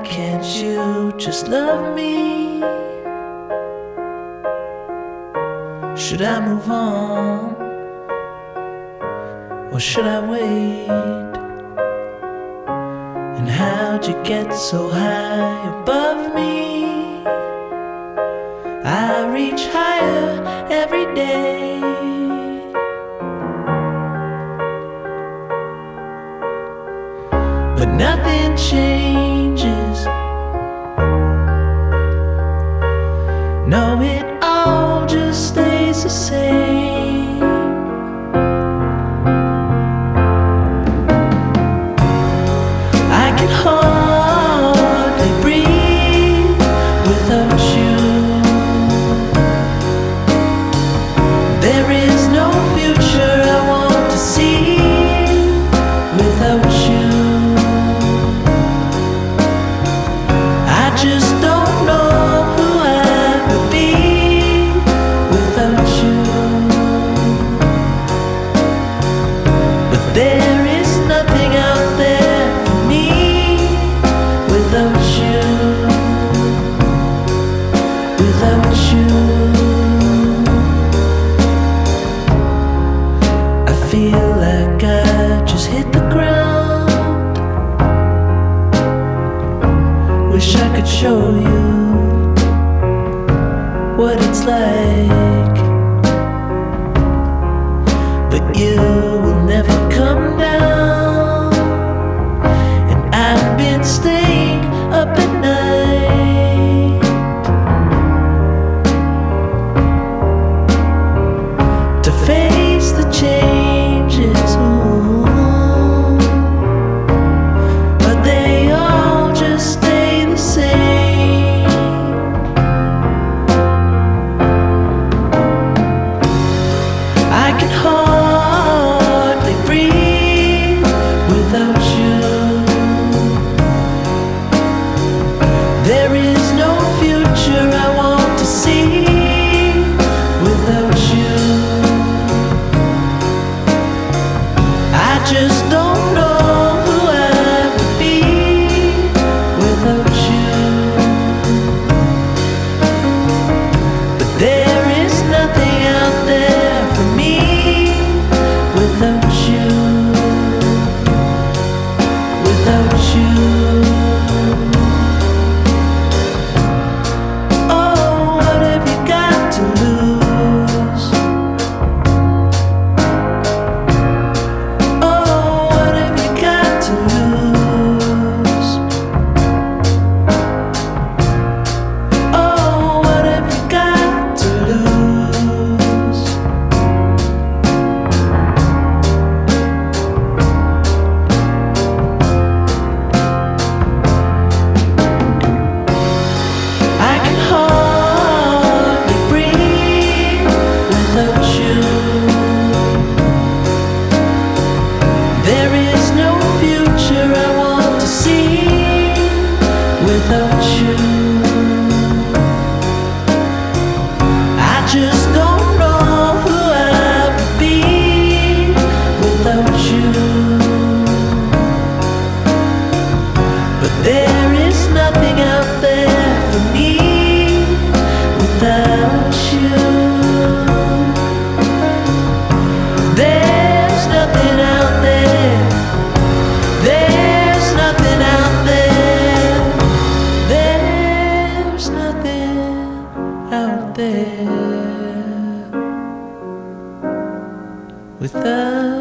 can't you just love me? Should I move on, or should I wait? And how'd you get so high above me? I reach higher every day, but nothing changes. No, it all just stays the same. I can hardly breathe without you. There is no future I want to see without you. I just don't know who I would be without you. But there is nothing out there for me without you. Without you, I feel like I just hit the ground. Wish I could show you what it's like, but you will never come down. And I've been staying up at night to face the changes, ooh, but they all just stay the same. I can hardly breathe without you. There is no future I want to see without you. I just don't know who I would be without you. But there is nothing out there for me without you. Without you. Oh, what have you got to lose? Oh, what have you got to lose? Oh, what have you got to lose? I can hardly breathe without you. There is no future I want to see without you. I just don't know who I would be without you. But there is nothing out there for me without you. There's nothing out there. There's nothing out there. There's nothing out there without